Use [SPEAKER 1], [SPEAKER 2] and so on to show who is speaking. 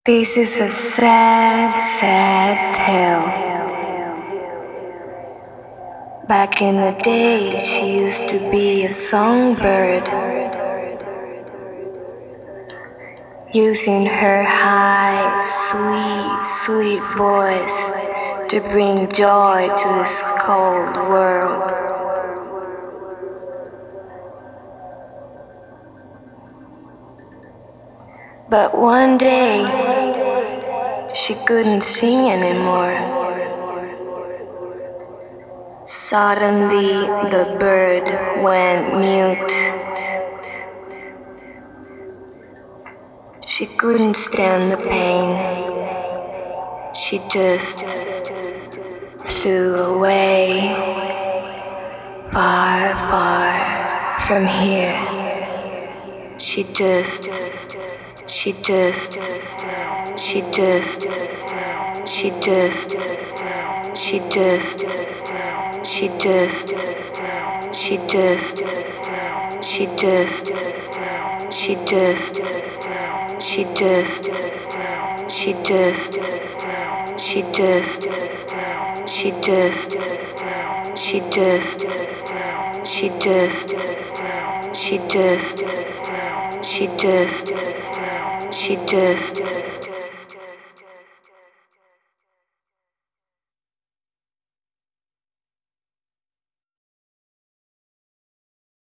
[SPEAKER 1] This is a sad, sad tale. Back in the day, she used to be a songbird, using her high, sweet, sweet voice to bring joy to this cold world. But one day, she couldn't sing anymore. Suddenly, the bird went mute. She couldn't stand the pain. She just flew away, far, far from here. She just, she just, she just, she just, she just, she just, she just, she just, she just, she just, she just, she just, she just, she just, she just, she just, she just, she just,